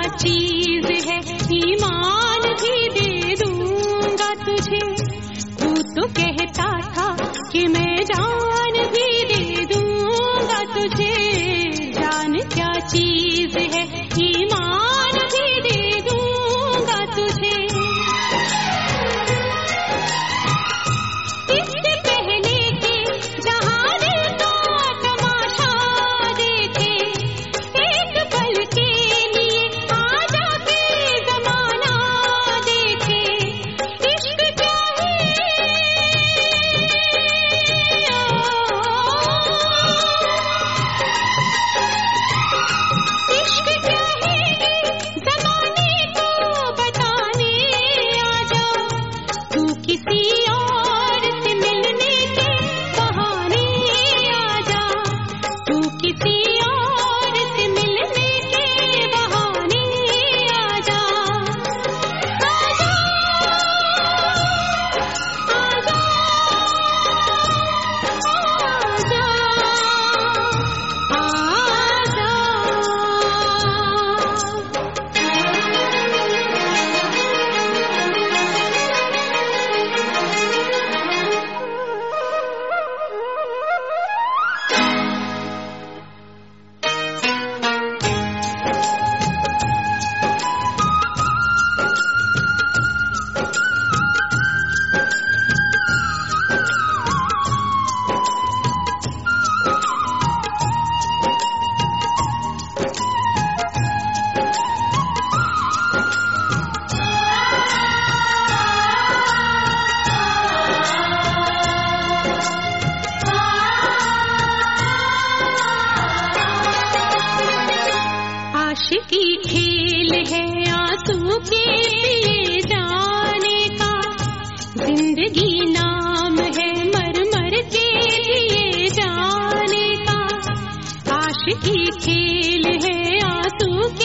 चीज है, ईमान भी दे दूंगा तुझे। तू तो कहता था कि मैं जान भी दे दूंगा तुझे। जान क्या चीज है, ईमान भी दे दूंगा तुझे। इससे पहले कि जहाने का तमाशा देखे, एक पल के लिए आजा के जमाना देखे। इश्क चाहिए, इश्क चाहिए जमाने को बताने आजा। तू किसी और से मिलने के बहाने आजा। तू किसी और से मिलने के बहाने आजा। आजा, आजा, आशिकी खेल है आंसू के पिए जाने का। जिंदगी नाम है मर मर के लिए जाने का। आशिकी खेल है आंसू के